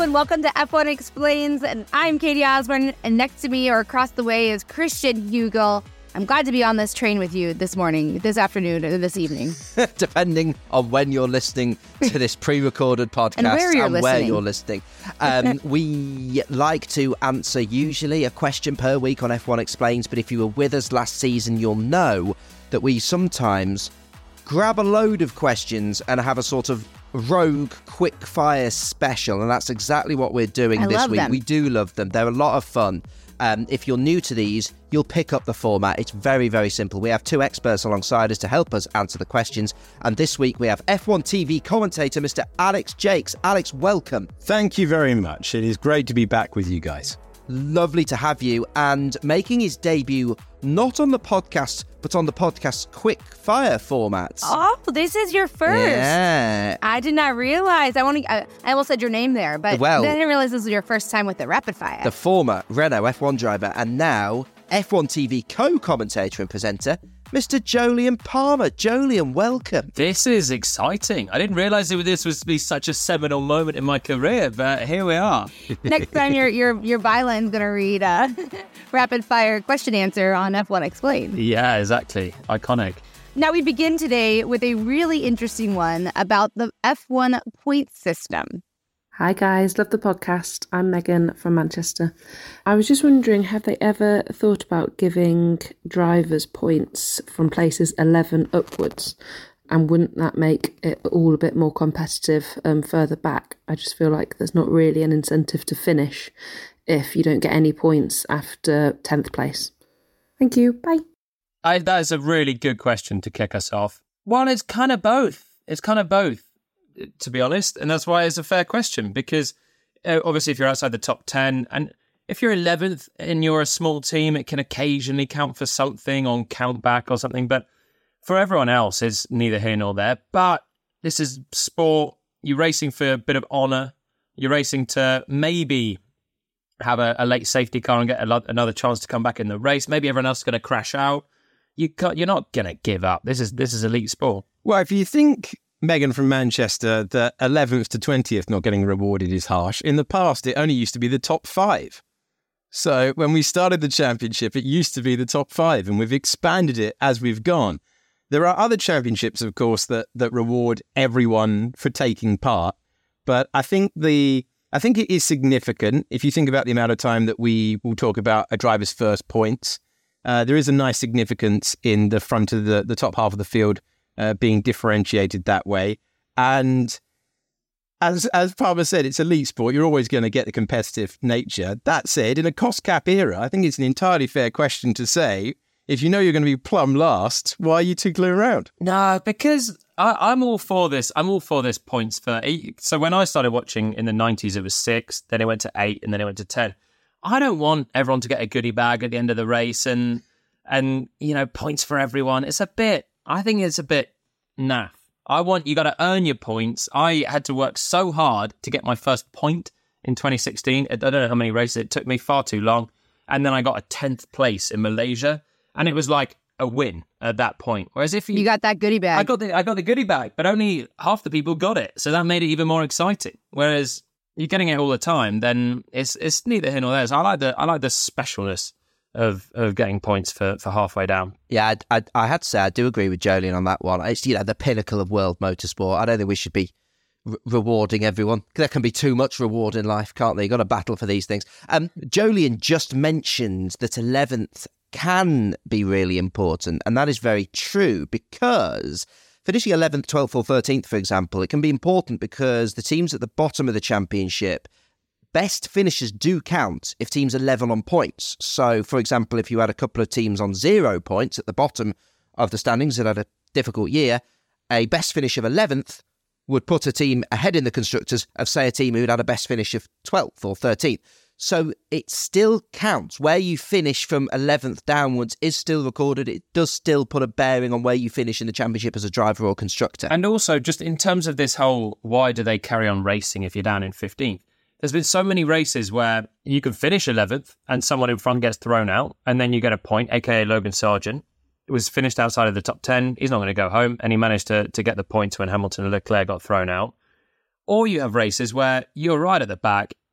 and welcome to F1 Explains. And I'm Katie Osborne, and next to me or across the way is Christian Hugel. I'm glad to be on this train with you this morning, this afternoon, or this evening. Depending on when you're listening to this pre-recorded podcast and where you're listening. We like to answer usually a question per week on F1 Explains, but if you were with us last season, you'll know that we sometimes grab a load of questions and have a sort of rogue quick-fire special, and that's exactly what we're doing this week. We do love them. They're a lot of fun. If you're new to these, you'll pick up the format. It's very, very simple. We have two experts alongside us to help us answer the questions. And this week we have F1 TV commentator, Mr. Alex Jakes. Alex, welcome. Thank you very much. It is great to be back with you guys. Lovely to have you. And making his debut not on the podcast, but on the podcast's quick fire format. Oh, this is your first. Yeah. I did not realize. I almost said your name there, but I didn't realize this was your first time with the rapid fire. The former Renault F1 driver and now F1 TV co-commentator and presenter, Mr. Jolyon Palmer. Jolyon, welcome. This is exciting. I didn't realise this was be such a seminal moment in my career, but here we are. Next time your byline's going to read rapid fire question answer on F1 Explained. Yeah, exactly. Iconic. Now we begin today with a really interesting one about the F1 point system. Hi guys, love the podcast. I'm Megan from Manchester. I was just wondering, have they ever thought about giving drivers points from places 11 upwards? And wouldn't that make it all a bit more competitive further back? I just feel like there's not really an incentive to finish if you don't get any points after 10th place. Thank you, bye. That is a really good question to kick us off. Well, it's kind of both. To be honest, and that's why it's a fair question, because obviously if you're outside the top 10 and if you're 11th and you're a small team, it can occasionally count for something on countback or something, but for everyone else it's neither here nor there. But this is sport. You're racing for a bit of honour. You're racing to maybe have a late safety car and get another chance to come back in the race. Maybe everyone else is going to crash out. You're not going to give up. This is elite sport. Well, if you think, Megan from Manchester, that 11th to 20th not getting rewarded is harsh. In the past, it only used to be the top 5. So when we started the championship, it used to be the top 5, and we've expanded it as we've gone. There are other championships, of course, that reward everyone for taking part. But I think it is significant if you think about the amount of time that we will talk about a driver's first points. There is a nice significance in the front of the top half of the field being differentiated that way. And as Palmer said, it's elite sport. You're always going to get the competitive nature. That said, in a cost cap era, I think it's an entirely fair question to say, if you know you're going to be plumb last, why are you tickling around? No, because I'm all for this. I'm all for this points for 8. So when I started watching in the 90s, it was 6, then it went to 8, and then it went to 10. I don't want everyone to get a goodie bag at the end of the race and points for everyone. I think it's a bit naff. You got to earn your points. I had to work so hard to get my first point in 2016. I don't know how many races. It took me far too long. And then I got a 10th place in Malaysia. And it was like a win at that point. Whereas if you got that goodie bag. I got the goodie bag, but only half the people got it. So that made it even more exciting. Whereas you're getting it all the time, then it's neither here nor there. So I like the specialness of getting points for halfway down. Yeah, I had to say I do agree with Jolyon on that one. It's the pinnacle of world motorsport. I don't think we should be rewarding everyone. There can be too much reward in life, can't there? You've got to battle for these things. Jolyon just mentioned that 11th can be really important, and that is very true, because finishing 11th, 12th or 13th, for example, it can be important because the teams at the bottom of the championship, best finishes do count if teams are level on points. So, for example, if you had a couple of teams on 0 points at the bottom of the standings that had a difficult year, a best finish of 11th would put a team ahead in the constructors of, say, a team who'd had a best finish of 12th or 13th. So it still counts. Where you finish from 11th downwards is still recorded. It does still put a bearing on where you finish in the championship as a driver or constructor. And also, just in terms of this whole, why do they carry on racing if you're down in 15th? There's been so many races where you can finish 11th and someone in front gets thrown out, and then you get a point, aka Logan Sargent. It was finished outside of the top 10. He's not going to go home, and he managed to get the points when Hamilton and Leclerc got thrown out. Or you have races where you're right at the back,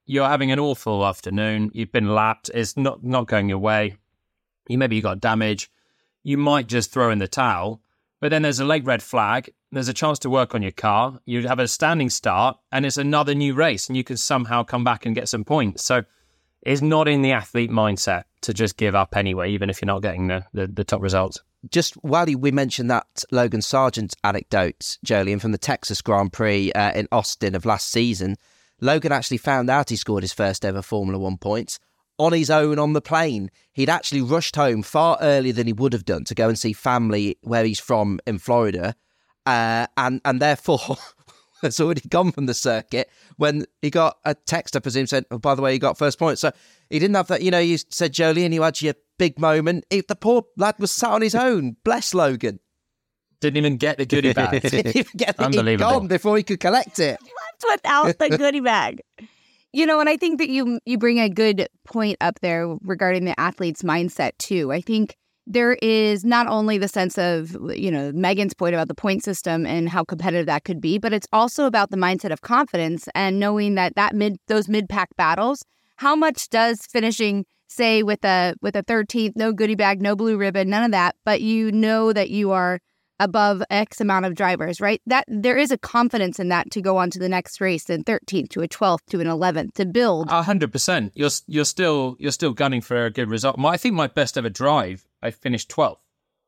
you're having an awful afternoon, you've been lapped, it's not going your way, you got damage, you might just throw in the towel, but then there's a late red flag, there's a chance to work on your car, you have a standing start, and it's another new race, and you can somehow come back and get some points. So it's not in the athlete mindset to just give up anyway, even if you're not getting the top results. Just while we mentioned that Logan Sargent anecdote, Jolien, from the Texas Grand Prix in Austin of last season, Logan actually found out he scored his first ever Formula One points on his own on the plane. He'd actually rushed home far earlier than he would have done to go and see family where he's from in Florida, and therefore has already gone from the circuit when he got a text, I presume, said, oh, by the way, you got first point. So he didn't have that, you said, Jolien, you had your big moment. The poor lad was sat on his own. Bless Logan. Didn't even get the goodie bag. Didn't even get the Unbelievable. gone before he could collect it. Left without the goodie bag. And I think that you bring a good point up there regarding the athlete's mindset too. I think there is not only the sense of, Megan's point about the point system and how competitive that could be, but it's also about the mindset of confidence and knowing that those mid-pack battles, how much does finishing, say, with a 13th, no goodie bag, no blue ribbon, none of that, but you know that you are above X amount of drivers, right? That there is a confidence in that to go on to the next race, then 13th to a 12th to an 11th to build. 100%. You're still gunning for a good result. I think my best ever drive, I finished 12th,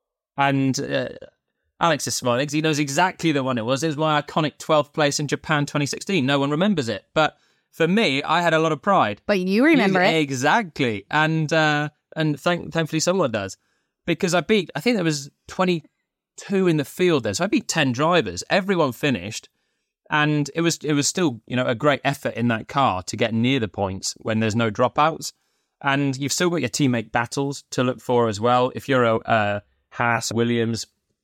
and Alex is smiling because he knows exactly the one it was. It was my iconic 12th place in Japan 2016. No one remembers it, but for me, I had a lot of pride. But you remember it exactly, and thankfully someone does, because I think there was 22 in the field there. So I beat 10 drivers. Everyone finished. And it was still, a great effort in that car to get near the points when there's no dropouts. And you've still got your teammate battles to look for as well. If you're a Haas, Williams,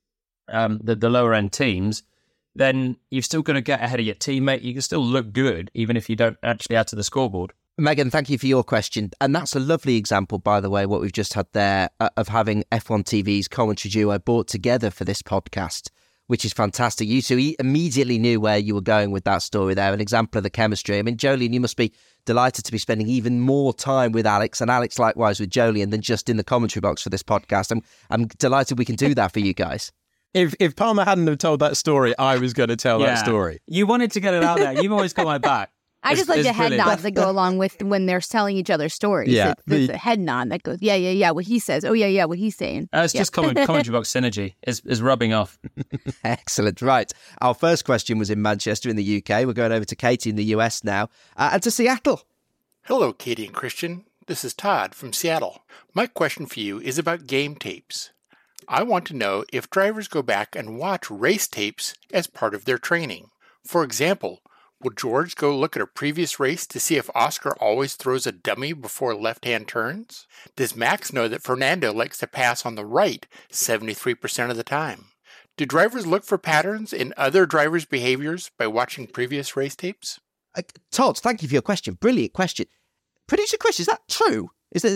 the lower end teams, then you've still got to get ahead of your teammate. You can still look good, even if you don't actually add to the scoreboard. Megan, thank you for your question. And that's a lovely example, by the way, what we've just had there of having F1 TV's commentary duo brought together for this podcast, which is fantastic. You two immediately knew where you were going with that story there, an example of the chemistry. I mean, Jolien, you must be delighted to be spending even more time with Alex, and Alex likewise with Jolien, than just in the commentary box for this podcast. I'm delighted we can do that for you guys. If Palmer hadn't have told that story, I was going to tell that story. You wanted to get it out there. You've always got my back. I just like the head nods that go along with when they're telling each other stories. Yeah, there's a head nod that goes, yeah, what he says. Oh, yeah, what he's saying. It's just commentary box synergy is rubbing off. Excellent. Right. Our first question was in Manchester in the UK. We're going over to Katie in the US now and to Seattle. Hello, Katie and Christian. This is Todd from Seattle. My question for you is about game tapes. I want to know if drivers go back and watch race tapes as part of their training. For example, will George go look at a previous race to see if Oscar always throws a dummy before left-hand turns? Does Max know that Fernando likes to pass on the right 73% of the time? Do drivers look for patterns in other drivers' behaviors by watching previous race tapes? Todd, thank you for your question. Brilliant question. Producer Chris, is that true?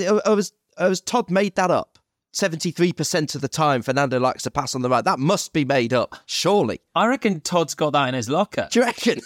Has Todd made that up? 73% of the time Fernando likes to pass on the right. That must be made up, surely. I reckon Todd's got that in his locker. Do you reckon?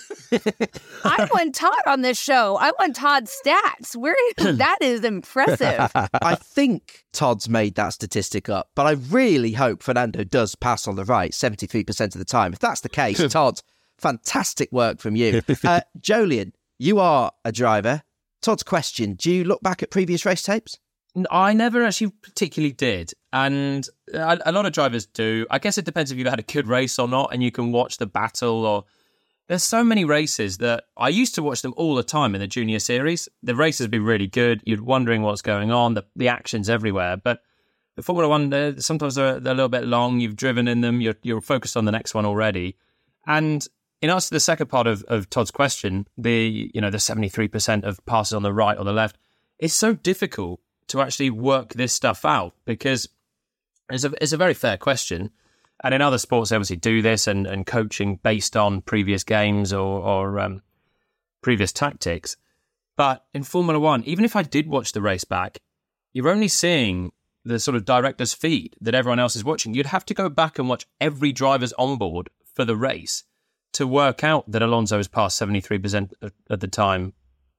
I want Todd on this show. I want Todd's stats. That is impressive. I think Todd's made that statistic up, but I really hope Fernando does pass on the right 73% of the time. If that's the case, Todd, fantastic work from you. Jolien, you are a driver. Todd's question, do you look back at previous race tapes? I never actually particularly did, and a lot of drivers do. I guess it depends if you've had a good race or not, and you can watch the battle. Or there's so many races that I used to watch them all the time in the junior series. The races would be really good. You're wondering what's going on. The action's everywhere. But the Formula One, sometimes they're a little bit long. You've driven in them. You're focused on the next one already. And in answer to the second part of Todd's question, the 73% of passes on the right or the left, it's so difficult to actually work this stuff out, because it's a very fair question. And in other sports, they obviously do this and coaching based on previous games or previous tactics. But in Formula One, even if I did watch the race back, you're only seeing the sort of director's feed that everyone else is watching. You'd have to go back and watch every driver's onboard for the race to work out that Alonso has passed 73% of the time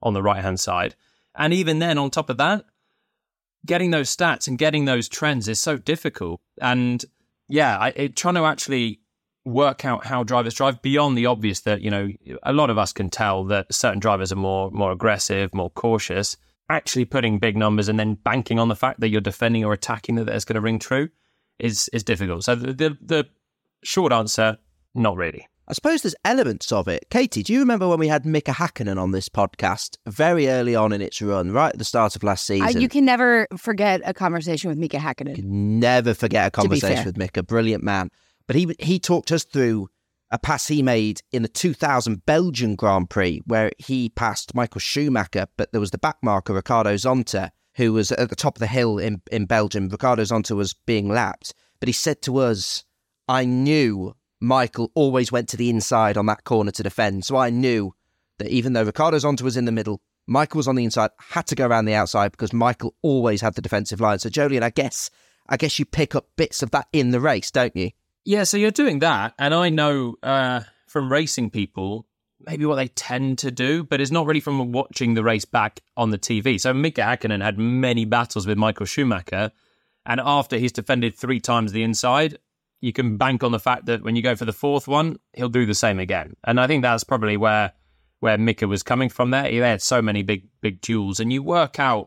on the right-hand side. And even then, on top of that, getting those stats and getting those trends is so difficult. And yeah, trying to actually work out how drivers drive beyond the obvious that, a lot of us can tell that certain drivers are more aggressive, more cautious. Actually putting big numbers and then banking on the fact that you're defending or attacking that it's going to ring true is difficult. So the short answer, not really. I suppose there's elements of it. Katie, do you remember when we had Mika Hakkinen on this podcast very early on in its run, right at the start of last season? You can never forget a conversation with Mika Hakkinen. Never forget a conversation with Mika. Brilliant man. But he talked us through a pass he made in the 2000 Belgian Grand Prix where he passed Michael Schumacher, but there was the backmarker, Ricardo Zonta, who was at the top of the hill in Belgium. Ricardo Zonta was being lapped. But he said to us, I knew Michael always went to the inside on that corner to defend. So I knew that even though Ricardo Zonta was in the middle, Michael was on the inside, had to go around the outside because Michael always had the defensive line. So Jolien, I guess you pick up bits of that in the race, don't you? Yeah, so you're doing that, and I know from racing people maybe what they tend to do, but it's not really from watching the race back on the TV. So Mika Hakkinen had many battles with Michael Schumacher, and after he's defended 3 times the inside, you can bank on the fact that when you go for the 4th one, he'll do the same again. And I think that's probably where Mika was coming from there. He had so many big duels, and you work out.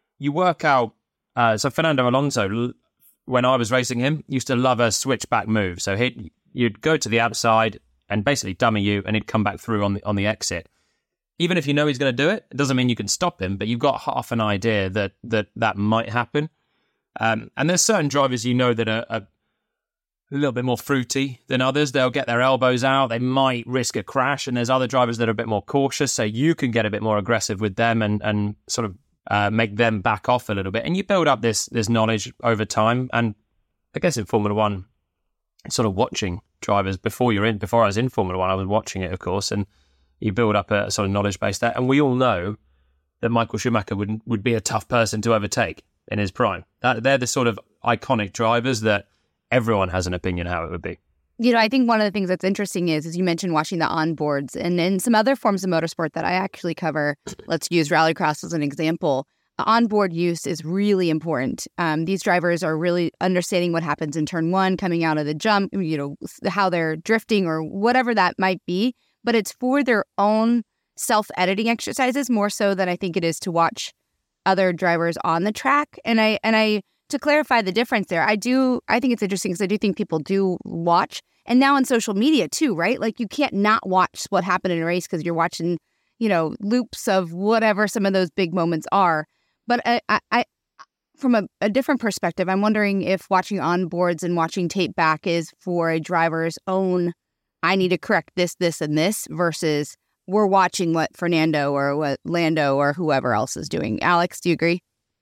So Fernando Alonso, when I was racing him, used to love a switchback move. So you'd go to the outside and basically dummy you, and he'd come back through on the exit. Even if you know he's going to do it, it doesn't mean you can stop him, but you've got half an idea that might happen. And there's certain drivers that are a little bit more fruity than others. They'll get their elbows out. They might risk a crash. And there's other drivers that are a bit more cautious, so you can get a bit more aggressive with them and sort of make them back off a little bit. And you build up this knowledge over time. And I guess in Formula One, sort of watching drivers before I was in Formula One, I was watching it, of course, and you build up a sort of knowledge base there. And we all know that Michael Schumacher would be a tough person to overtake in his prime. They're the sort of iconic drivers that everyone has an opinion how it would be. I think one of the things that's interesting is you mentioned watching the onboards and in some other forms of motorsport that I actually cover. Let's use rallycross as an example. Onboard use is really important. These drivers are really understanding what happens in turn 1, coming out of the jump, how they're drifting or whatever that might be. But it's for their own self-editing exercises more so than I think it is to watch other drivers on the track. And I to clarify the difference there, I think it's interesting because I do think people do watch. And now on social media too, right? Like you can't not watch what happened in a race because you're watching, loops of whatever some of those big moments are. But I from a different perspective, I'm wondering if watching onboards and watching tape back is for a driver's own, I need to correct this, and this, versus we're watching what Fernando or what Lando or whoever else is doing. Alex, do you agree?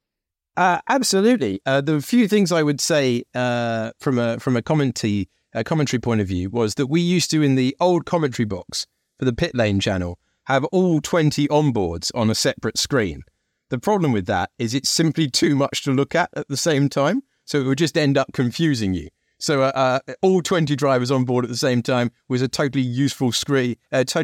Absolutely. The few things I would say from a commentary point of view was that we used to, in the old commentary box for the Pit Lane channel, have all 20 onboards on a separate screen. The problem with that is it's simply too much to look at the same time, so it would just end up confusing you. So all 20 drivers on board at the same time was a totally useless screen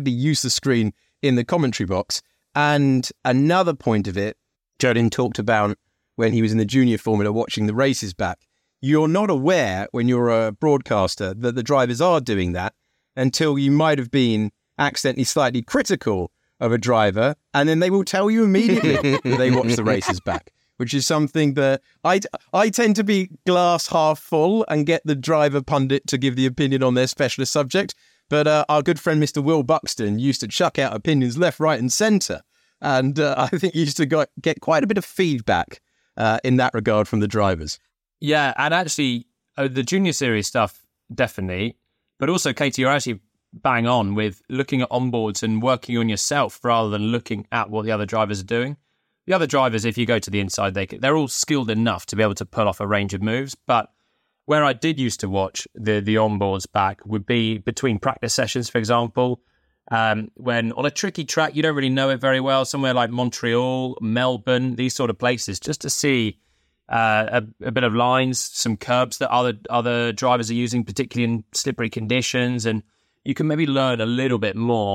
in the commentary box. And another point of it, Jolien talked about when he was in the junior formula watching the races back. You're not aware when you're a broadcaster that the drivers are doing that until you might have been accidentally slightly critical of a driver, and then they will tell you immediately that they watch the races back, which is something that I tend to be glass half full and get the driver pundit to give the opinion on their specialist subject. But our good friend Mr. Will Buxton used to chuck out opinions left, right and centre. And I think he used to get quite a bit of feedback in that regard from the drivers. Yeah, and actually, the junior series stuff, definitely. But also, Katie, you're actually bang on with looking at onboards and working on yourself rather than looking at what the other drivers are doing. The other drivers, if you go to the inside, they're all skilled enough to be able to pull off a range of moves. But where I did used to watch the onboards back would be between practice sessions, for example, when on a tricky track, you don't really know it very well, somewhere like Montreal, Melbourne, these sort of places, just to see a bit of lines, some curbs that other drivers are using, particularly in slippery conditions. And you can maybe learn a little bit more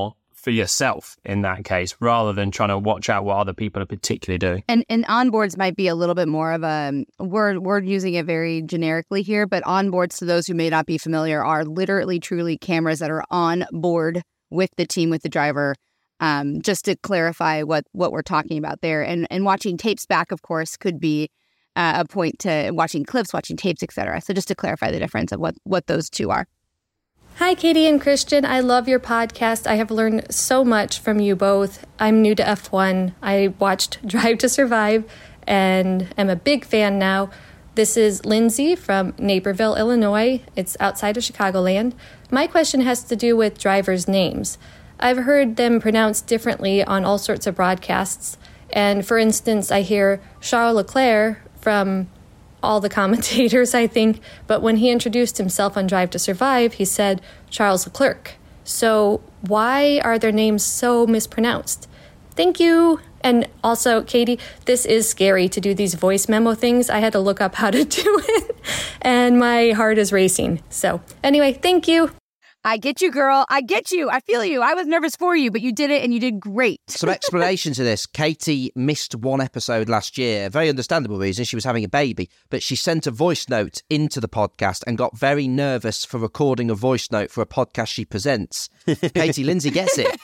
for yourself in that case, rather than trying to watch out what other people are particularly doing. And onboards might be a little bit more of a, we're using it very generically here, but onboards, to those who may not be familiar, are literally truly cameras that are on board with the team, with the driver. Just to clarify what we're talking about there. And watching tapes back, of course, could be a point to watching clips, watching tapes, etc. So just to clarify the difference of what those two are. Hi, Katie and Christian. I love your podcast. I have learned so much from you both. I'm new to F1. I watched Drive to Survive and am a big fan now. This is Lindsay from Naperville, Illinois. It's outside of Chicagoland. My question has to do with drivers' names. I've heard them pronounced differently on all sorts of broadcasts. And for instance, I hear Charles Leclerc from all the commentators, I think, but when he introduced himself on Drive to Survive, he said Charles Leclerc. So why are their names so mispronounced? Thank you. And also, Katie, this is scary to do these voice memo things. I had to look up how to do it, and my heart is racing. So anyway, thank you. I get you, girl. I get you. I feel you. I was nervous for you, but you did it and you did great. Some explanation to this. Katie missed one episode last year. Very understandable reason. She was having a baby, but she sent a voice note into the podcast and got very nervous for recording a voice note for a podcast she presents. Katie, Lindsay gets it.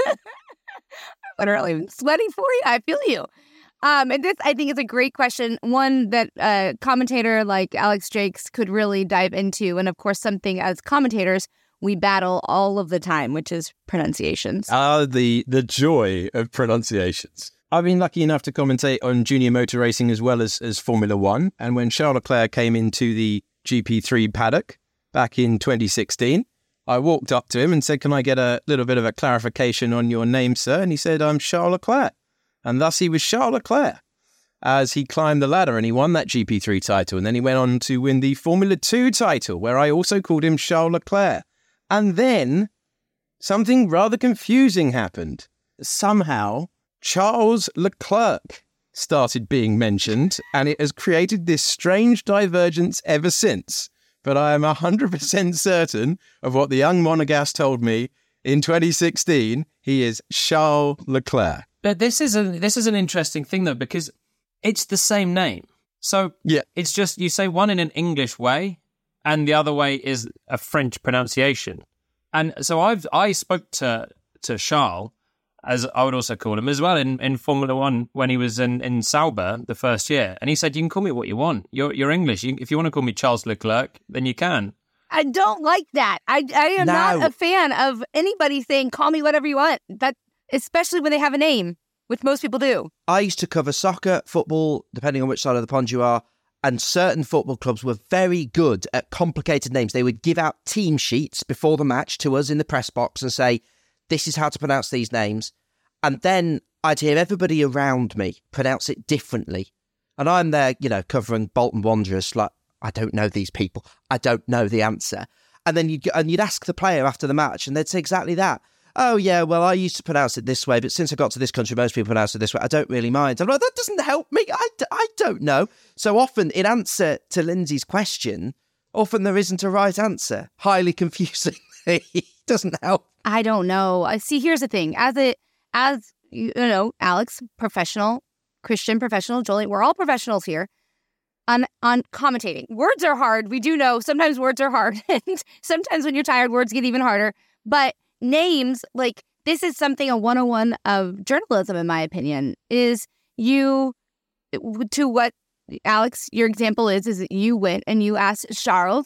Literally sweating for you. I feel you. And this, I think, is a great question. One that a commentator like Alex Jakes could really dive into. And of course, something as commentators we battle all of the time, which is pronunciations. The joy of pronunciations. I've been lucky enough to commentate on junior motor racing as well as Formula One. And when Charles Leclerc came into the GP3 paddock back in 2016, I walked up to him and said, "Can I get a little bit of a clarification on your name, sir?" And he said, "I'm Charles Leclerc." And thus he was Charles Leclerc as he climbed the ladder and he won that GP3 title. And then he went on to win the Formula 2 title, where I also called him Charles Leclerc. And then something rather confusing happened. Somehow, Charles Leclerc started being mentioned, and it has created this strange divergence ever since. But I am 100% certain of what the young Monegasque told me in 2016. He is Charles Leclerc. But this is an interesting thing, though, because it's the same name. So yeah, it's just you say one in an English way, and the other way is a French pronunciation. And so I spoke to Charles, as I would also call him as well, in Formula One when he was in Sauber the first year. And he said, "You can call me what you want. You're English. If you want to call me Charles Leclerc, then you can." I don't like that. I am not a fan of anybody saying, "Call me whatever you want." That, especially when they have a name, which most people do. I used to cover soccer, football, depending on which side of the pond you are. And certain football clubs were very good at complicated names. They would give out team sheets before the match to us in the press box and say, "This is how to pronounce these names." And then I'd hear everybody around me pronounce it differently. And I'm there, covering Bolton Wanderers, like, I don't know these people. I don't know the answer. And then you'd ask the player after the match and they'd say exactly that. "Oh, yeah, well, I used to pronounce it this way, but since I got to this country, most people pronounce it this way. I don't really mind." I'm like, that doesn't help me. I don't know. So often, in answer to Lindsay's question, often there isn't a right answer. Highly confusing. Doesn't help. I don't know. See, here's the thing. As you know, Alex, professional, Christian, professional, Jolie, we're all professionals here on commentating. Words are hard. We do know sometimes words are hard. And sometimes when you're tired, words get even harder. But names, like, this is something, a 101 of journalism, in my opinion, is to what, Alex, your example is that you went and you asked Charles,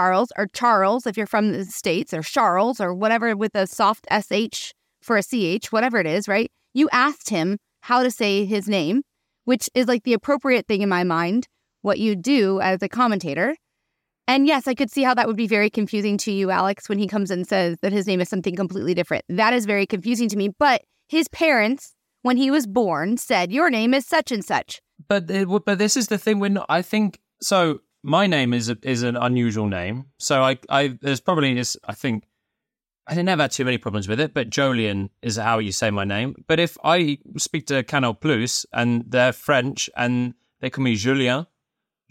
if you're from the States, or Charles, or whatever with a soft SH for a CH, whatever it is, right? You asked him how to say his name, which is like the appropriate thing in my mind, what you do as a commentator. And yes, I could see how that would be very confusing to you, Alex, when he comes and says that his name is something completely different. That is very confusing to me. But his parents, when he was born, said, "Your name is such and such." But this is the thing. I think so. My name is an unusual name. So there's probably this. I think I never had too many problems with it. But Jolien is how you say my name. But if I speak to Canal Plus and they're French and they call me Julien.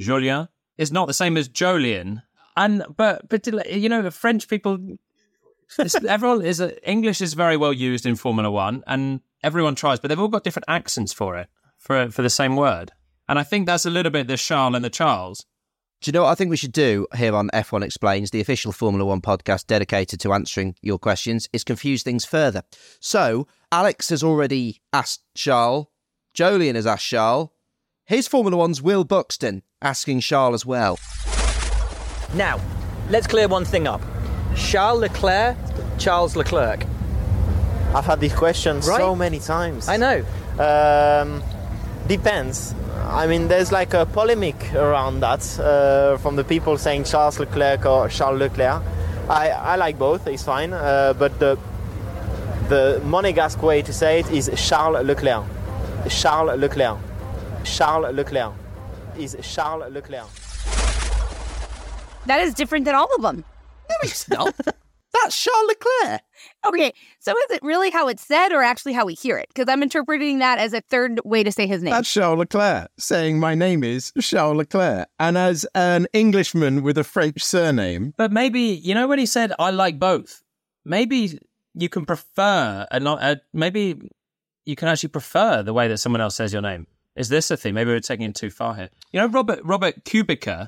It's not the same as Jolien. But the French people English is very well used in Formula One, and everyone tries, but they've all got different accents for it, for the same word. And I think that's a little bit the Charles and the Charles. Do you know what I think we should do here on F1 Explains, the official Formula One podcast dedicated to answering your questions, is confuse things further. So, Alex has already asked Charles. Jolyon has asked Charles. Here's Formula One's Will Buxton asking Charles as well. Now, let's clear one thing up. Charles Leclerc, Charles Leclerc. I've had these questions Right? so many times. I know. Depends. I mean, there's like a polemic around that from the people saying Charles Leclerc or Charles Leclerc. I like both, it's fine. But the Monegasque way to say it is Charles Leclerc. Charles Leclerc. Charles Leclerc. Is Charles Leclerc. That is different than all of them. No, it's not. That's Charles Leclerc. Okay, so is it really how it's said or actually how we hear it? Because I'm interpreting that as a third way to say his name. That's Charles Leclerc saying my name is Charles Leclerc. And as an Englishman with a French surname. But maybe, when he said, I like both, maybe you can prefer, maybe you can actually prefer the way that someone else says your name. Is this a thing? Maybe we're taking it too far here. Robert Kubica,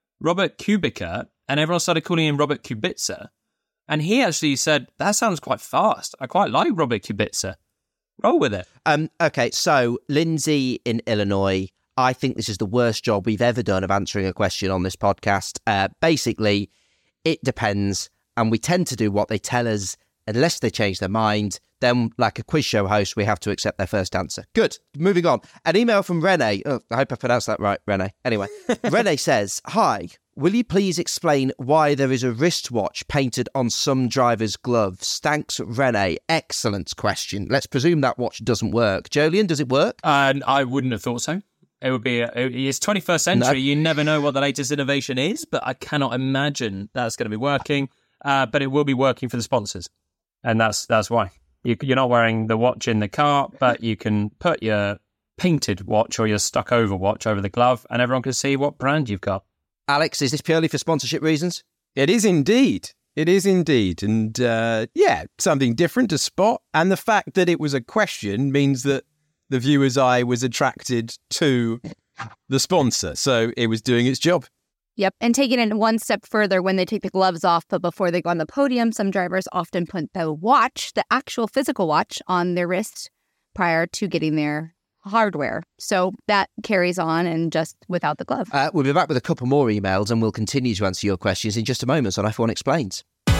and everyone started calling him Robert Kubica. And he actually said, that sounds quite fast. I quite like Robert Kubica. Roll with it. Okay, so Lindsay in Illinois, I think this is the worst job we've ever done of answering a question on this podcast. Basically, it depends, and we tend to do what they tell us unless they change their mind. Then, like a quiz show host, we have to accept their first answer. Good. Moving on. An email from Renee. Oh, I hope I pronounced that right, Renee. Anyway, Renee says, hi, will you please explain why there is a wristwatch painted on some drivers' gloves? Thanks, Renee. Excellent question. Let's presume that watch doesn't work. Jolyon, does it work? I wouldn't have thought so. It would be, it's 21st century. No. You never know what the latest innovation is, but I cannot imagine that's going to be working. But it will be working for the sponsors. And that's why. You're not wearing the watch in the car, but you can put your painted watch or your stuck over watch over the glove and everyone can see what brand you've got. Alex, is this purely for sponsorship reasons? It is indeed. It is indeed. And something different to spot. And the fact that it was a question means that the viewer's eye was attracted to the sponsor. So it was doing its job. Yep. And taking it one step further, when they take the gloves off, but before they go on the podium, some drivers often put the watch, the actual physical watch, on their wrist prior to getting their hardware. So that carries on and just without the glove. We'll be back with a couple more emails and we'll continue to answer your questions in just a moment on F1 Explains.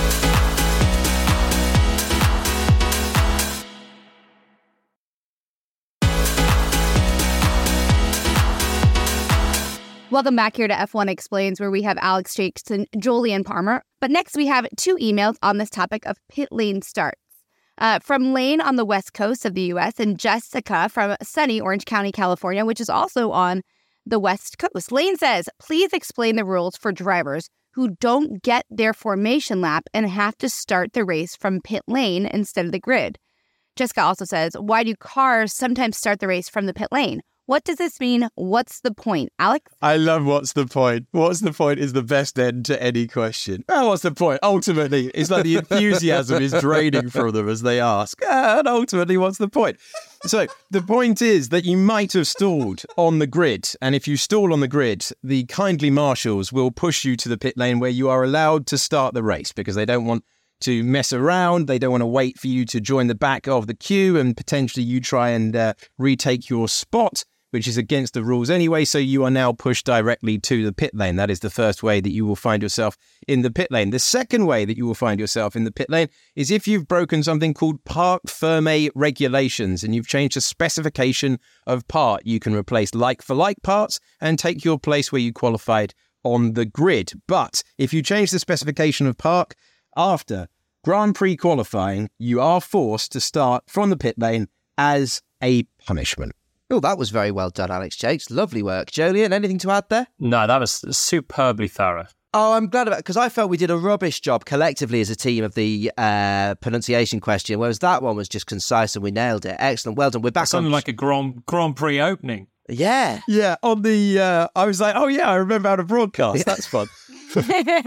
Welcome back here to F1 Explains, where we have Alex Jakes and Jolyon Palmer. But next we have two emails on this topic of pit lane starts. From Lane on the west coast of the U.S. and Jessica from sunny Orange County, California, which is also on the west coast. Lane says, please explain the rules for drivers who don't get their formation lap and have to start the race from pit lane instead of the grid. Jessica also says, why do cars sometimes start the race from the pit lane? What does this mean? What's the point? Alex? I love what's the point. What's the point is the best end to any question. Oh, what's the point? Ultimately, it's like the enthusiasm is draining from them as they ask. And ultimately, what's the point? So the point is that you might have stalled on the grid. And if you stall on the grid, the kindly marshals will push you to the pit lane where you are allowed to start the race because they don't want to mess around. They don't want to wait for you to join the back of the queue and potentially you try and retake your spot, which is against the rules anyway, so you are now pushed directly to the pit lane. That is the first way that you will find yourself in the pit lane. The second way that you will find yourself in the pit lane is if you've broken something called Parc Fermé regulations and you've changed the specification of part. You can replace like-for-like parts and take your place where you qualified on the grid. But if you change the specification of park after Grand Prix qualifying, you are forced to start from the pit lane as a punishment. Oh, that was very well done, Alex Jakes. Lovely work. Jolyon, anything to add there? No, that was superbly thorough. Oh, I'm glad about it, because I felt we did a rubbish job collectively as a team of the pronunciation question, whereas that one was just concise and we nailed it. Excellent. Well done. We're back on... like a Grand Prix opening. Yeah. Yeah, on the... I was like, oh yeah, I remember how to broadcast. That's fun.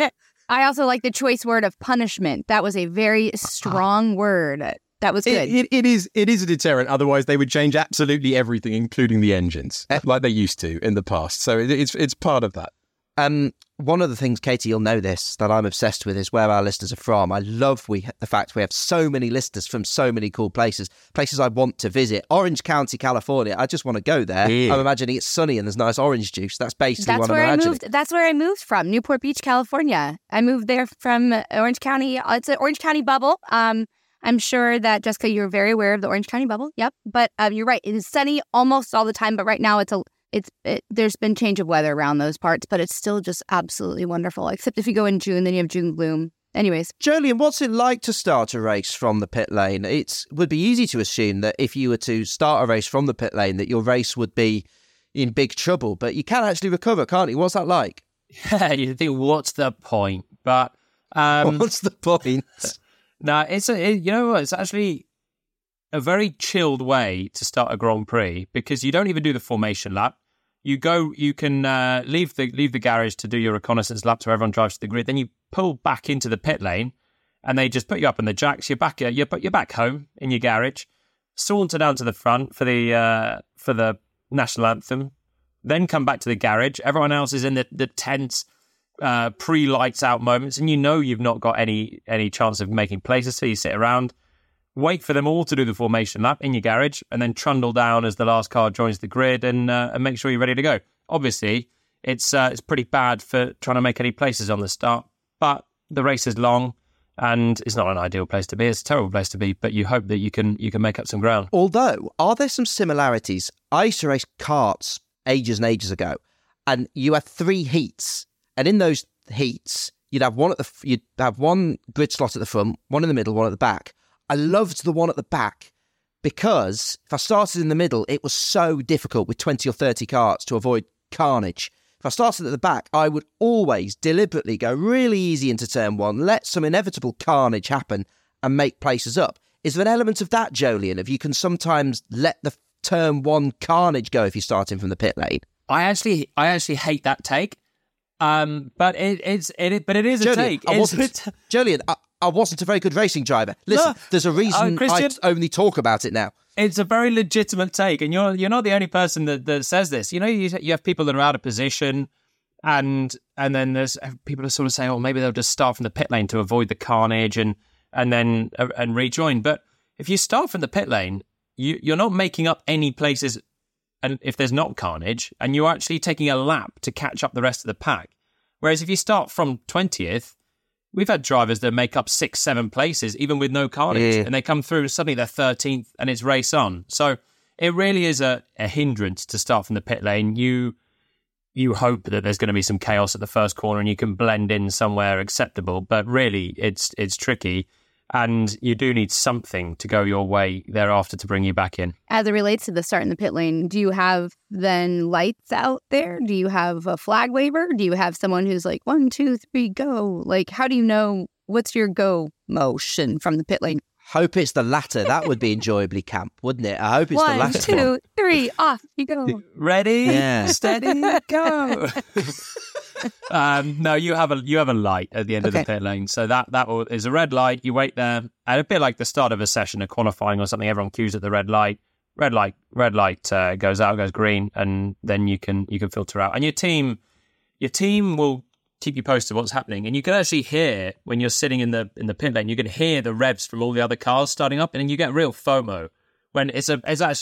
I also like the choice word of punishment. That was a very strong word. That was good. It is a deterrent. Otherwise, they would change absolutely everything, including the engines, like they used to in the past. So it's part of that. One of the things, Katie, you'll know this, that I'm obsessed with is where our listeners are from. I love the fact we have so many listeners from so many cool places I want to visit. Orange County, California. I just want to go there. Yeah. I'm imagining it's sunny and there's nice orange juice. That's basically what I'm imagining. That's where I moved from, Newport Beach, California. I moved there from Orange County. It's an Orange County bubble. I'm sure that, Jessica, you're very aware of the Orange County bubble. Yep. But you're right. It is sunny almost all the time. But right now there's been change of weather around those parts, but it's still just absolutely wonderful. Except if you go in June, then you have June gloom. Anyways. Jolien, what's it like to start a race from the pit lane? It would be easy to assume that if you were to start a race from the pit lane, that your race would be in big trouble, but you can actually recover, can't you? What's that like? Yeah, you think, what's the point? But what's the point? No, it's actually a very chilled way to start a Grand Prix, because you don't even do the formation lap. You can leave the garage to do your reconnaissance lap so everyone drives to the grid. Then you pull back into the pit lane, and they just put you up on the jacks. You're back home in your garage. Saunter down to the front for the national anthem. Then come back to the garage. Everyone else is in the tense pre-lights out moments, and you've not got any chance of making places, so you sit around. Wait for them all to do the formation lap in your garage, and then trundle down as the last car joins the grid and make sure you're ready to go. Obviously, it's pretty bad for trying to make any places on the start, but the race is long, and it's not an ideal place to be. It's a terrible place to be, but you hope that you can make up some ground. Although, are there some similarities? I used to race karts ages and ages ago, and you had 3 heats, and in those heats, you'd have one grid slot at the front, one in the middle, one at the back. I loved the one at the back because if I started in the middle, it was so difficult with 20 or 30 karts to avoid carnage. If I started at the back, I would always deliberately go really easy into turn 1, let some inevitable carnage happen and make places up. Is there an element of that, Jolien, if you can sometimes let the turn 1 carnage go if you're starting from the pit lane? I actually hate that take. But it is Jolien, a take. Jolien, I wasn't a very good racing driver. Listen, there's a reason I only talk about it now. It's a very legitimate take, and you're not the only person that says this. You have people that are out of position, and then there's people that sort of say, oh, maybe they'll just start from the pit lane to avoid the carnage and then rejoin. But if you start from the pit lane, you're not making up any places, and if there's not carnage, and you're actually taking a lap to catch up the rest of the pack. Whereas if you start from 20th, we've had drivers that make up 6-7 places, even with no carnage, and they come through and suddenly they're 13th and it's race on. So it really is a hindrance to start from the pit lane. You hope that there's going to be some chaos at the first corner and you can blend in somewhere acceptable, but really it's tricky. And you do need something to go your way thereafter to bring you back in. As it relates to the start in the pit lane, do you have then lights out there? Do you have a flag waver? Do you have someone who's like, 1, 2, 3, go? Like, how do you know what's your go motion from the pit lane? Hope it's the latter. That would be enjoyably camp, wouldn't it? I hope it's the latter. 1, 2, 3, off you go. Ready, steady, go. No, you have a light at the end of the pit lane, so that is a red light. You wait there, and a bit like the start of a session, a qualifying or something. Everyone queues at the red light. Red light goes out, goes green, and then you can filter out. And your team will keep you posted what's happening, and you can actually hear when you're sitting in the pit lane. You can hear the revs from all the other cars starting up, and then you get real FOMO when it's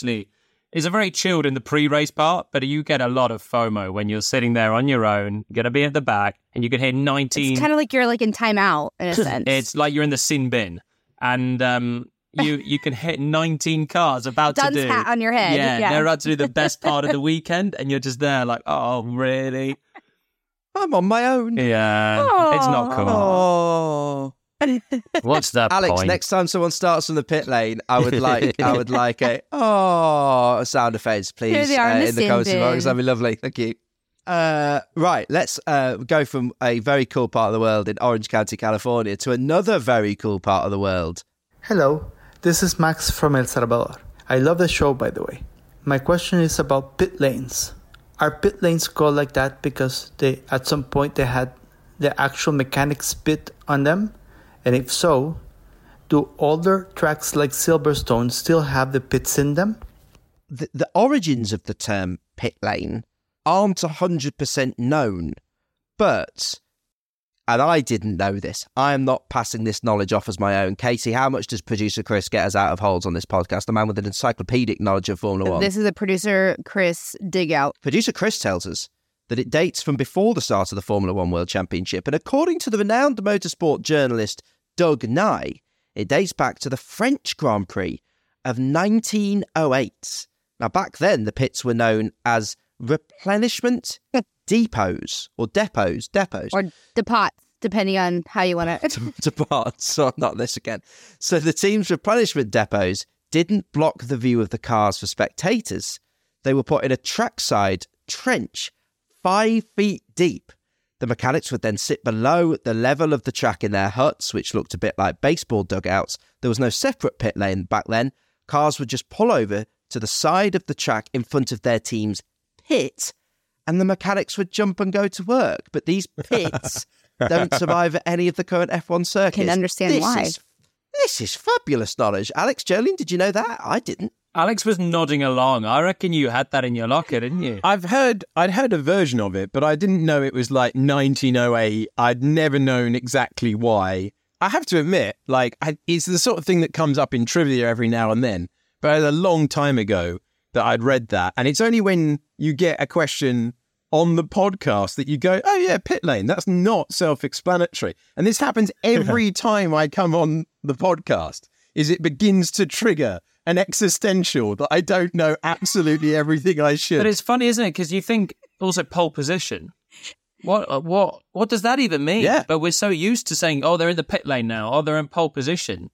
a very chilled in the pre-race part, but you get a lot of FOMO when you're sitting there on your own, going to be at the back, and you can hear 19... It's kind of like you're like in timeout, in a sense. It's like you're in the sin bin, and you can hit 19 cars about Dunce to do... hat on your head. Yeah, they're about to do the best part of the weekend, and you're just there like, oh, really? I'm on my own. Yeah, it's not cool. Oh. What's that Alex, point? next time someone starts from the pit lane, I would like a sound effects, please. Here they are in the comments bin. box. That'd be lovely. Thank you. Right, let's go from a very cool part of the world in Orange County, California, to another very cool part of the world. Hello, this is Max from El Salvador. I love the show, by the way. My question is about pit lanes. Are pit lanes called like that because at some point they had the actual mechanics pit on them? And if so, do older tracks like Silverstone still have the pits in them? The origins of the term pit lane aren't 100% known, but, and I didn't know this, I am not passing this knowledge off as my own. Katie, how much does producer Chris get us out of holes on this podcast? A man with an encyclopedic knowledge of Formula One. This is a producer Chris dig out. Producer Chris tells us that it dates from before the start of the Formula One World Championship, and according to the renowned motorsport journalist Doug Nye, it dates back to the French Grand Prix of 1908. Now, back then, the pits were known as replenishment depots, or depots. Or depots, depending on how you want to... Depots, so not this again. So the team's replenishment depots didn't block the view of the cars for spectators. They were put in a trackside trench 5 feet deep. The mechanics would then sit below the level of the track in their huts, which looked a bit like baseball dugouts. There was no separate pit lane back then. Cars would just pull over to the side of the track in front of their team's pit, and the mechanics would jump and go to work. But these pits don't survive at any of the current F1 circuits. Can understand why. This is fabulous knowledge. Alex, Jolene, did you know that? I didn't. Alex was nodding along. I reckon you had that in your locker, didn't you? I'd heard a version of it, but I didn't know it was like 1908. I'd never known exactly why. I have to admit, it's the sort of thing that comes up in trivia every now and then. But it was a long time ago that I'd read that. And it's only when you get a question on the podcast that you go, oh yeah, pit lane. That's not self-explanatory. And this happens every time I come on the podcast, is it begins to trigger an existential that I don't know absolutely everything I should. But it's funny, isn't it? Because you think also pole position. What does that even mean? Yeah. But we're so used to saying, oh, they're in the pit lane now. Oh, they're in pole position.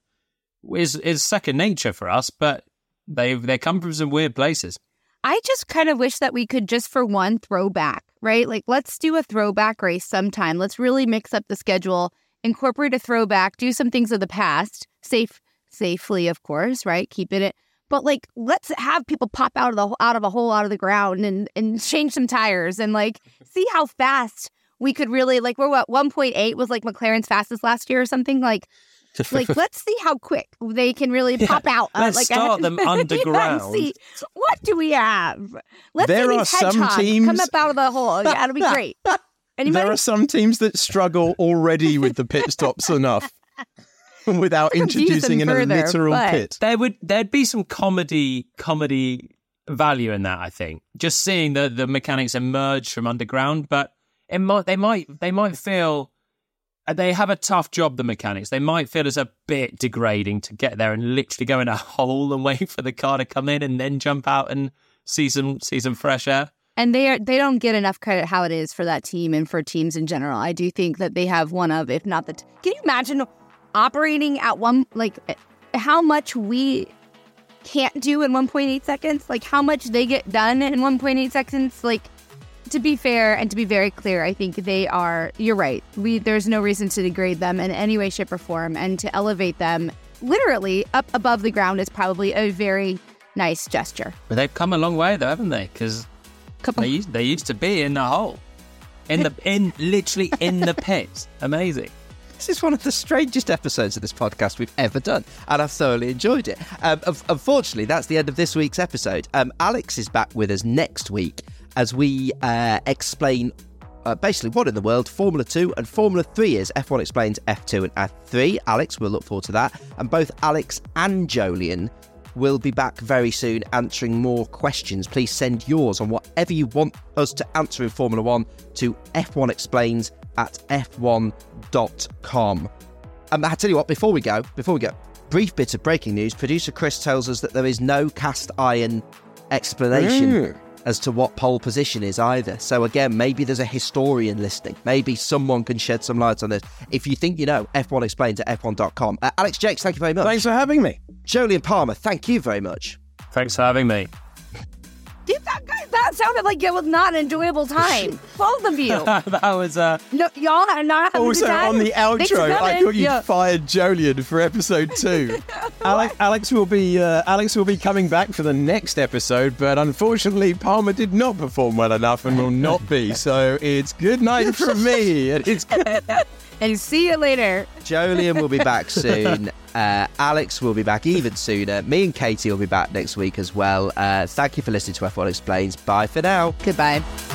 Is second nature for us, but they come from some weird places. I just kind of wish that we could just for one throwback, right? Like, let's do a throwback race sometime. Let's really mix up the schedule, incorporate a throwback, do some things of the past, safely, of course, right? Keeping it. But like, let's have people pop out of a hole out of the ground and change some tires and like see how fast we could really like. We're what 1.8 was like McLaren's fastest last year or something like. Let's see how quick they can really pop out. Let's start them underground. See, what do we have? Let's there see are these some hedgehogs teams come up out of the hole. Yeah, it'll be great. Anybody? There are some teams that struggle already with the pit stops enough without introducing an literal pit. There'd be some comedy value in that, I think. Just seeing the mechanics emerge from underground, but they might feel. They have a tough job, the mechanics. They might feel it's a bit degrading to get there and literally go in a hole and wait for the car to come in and then jump out and see some fresh air. And they don't get enough credit how it is for that team and for teams in general. I do think that they have one of, if not the... Can you imagine operating at how much we can't do in 1.8 seconds? Like, how much they get done in 1.8 seconds? Like... To be fair and to be very clear, I think they are, you're right. There's no reason to degrade them in any way, shape, or form. And to elevate them literally up above the ground is probably a very nice gesture. But they've come a long way though, haven't they? Because they used to be in the hole. Literally in the pit. Amazing. This is one of the strangest episodes of this podcast we've ever done, and I've thoroughly enjoyed it. Unfortunately, that's the end of this week's episode. Alex is back with us next week as we explain basically what in the world Formula 2 and Formula 3 is. F1 explains F2 and F3. Alex, we'll look forward to that. And both Alex and Jolien will be back very soon answering more questions. Please send yours on whatever you want us to answer in Formula 1 to f1explains@f1.com. I tell you what, before we go, brief bit of breaking news. Producer Chris tells us that there is no cast iron explanation as to what pole position is either. So again, maybe there's a historian listening. Maybe someone can shed some light on this. If you think you know, F1 explains at f1.com. Alex Jakes, thank you very much. Thanks for having me. Jolien Palmer, thank you very much. Thanks for having me. That That sounded like it was not an enjoyable time. Both of you. That was No, y'all are not having Also, a good time. on the Thanks for outro, I coming. thought you fired Jolien for episode 2. Alex will be coming back for the next episode, but unfortunately, Palmer did not perform well enough and will not be. So it's good night from me. And it's And see you later. Jolien will be back soon. Alex will be back even sooner. Me and Katie will be back next week as well. Thank you for listening to F1 Explains. Bye for now. Goodbye.